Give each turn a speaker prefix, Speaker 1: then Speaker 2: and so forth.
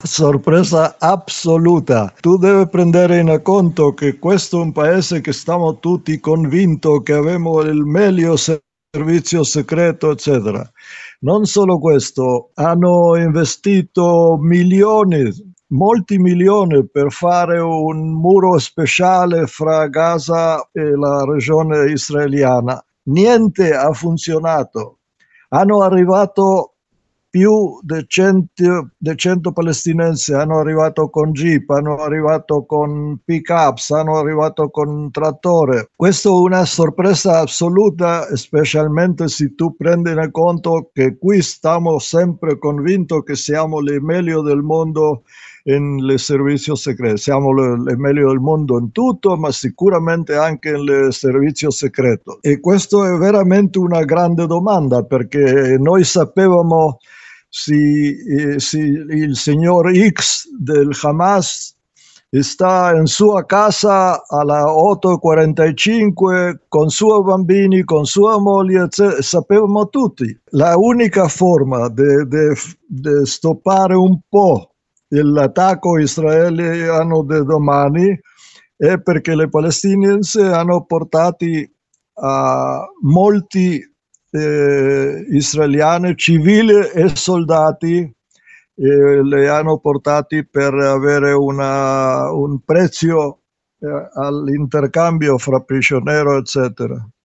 Speaker 1: sorpresa assoluta. Tu devi prendere in conto che questo è un paese che stiamo tutti convinti che abbiamo il meglio servizio segreto, eccetera. Non solo questo, hanno investito milioni, molti milioni per fare un muro speciale fra Gaza e la regione israeliana. Niente ha funzionato. Hanno arrivato più di 100 palestinesi, hanno arrivato con jeep, hanno arrivato con pick-ups, hanno arrivato con trattore. Questa è una sorpresa assoluta, specialmente se tu prendi in conto che qui stiamo sempre convinti che siamo le meglio del mondo in servizio segreto. Siamo le meglio del mondo in tutto, ma sicuramente anche nel servizio segreto. E questo è veramente una grande domanda, perché noi sapevamo se il signor X del Hamas sta in sua casa alle 8:45 con suoi bambini, con sua moglie, sapevamo tutti. La unica forma di stoppare un po' l'attacco israeliano di domani è perché le palestinesi hanno portato a molti israeliani, civili e soldati, le hanno portati per avere un prezzo all'intercambio fra prigionieri, eccetera.